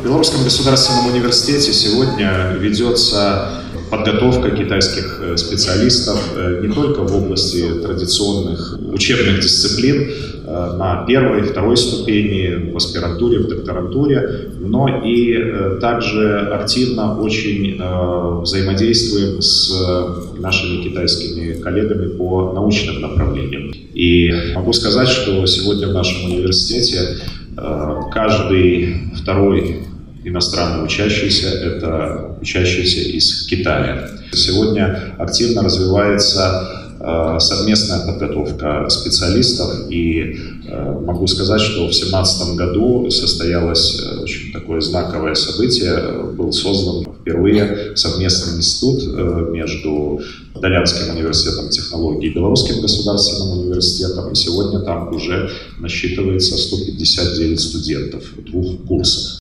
В Белорусском государственном университете сегодня ведется подготовка китайских специалистов не только в области традиционных учебных дисциплин на первой, второй ступени, в аспирантуре, в докторантуре, но и также активно очень взаимодействуем с нашими китайскими коллегами по научным направлениям. И могу сказать, что сегодня в нашем университете каждый второй иностранный учащийся – это учащийся из Китая. Сегодня активно развивается совместная подготовка специалистов, и могу сказать, что в 2017 году состоялось очень такое знаковое событие. Был создан впервые совместный институт между Далянским университетом технологий и Белорусским государственным университетом, и сегодня там уже насчитывается 159 студентов в двух курсах.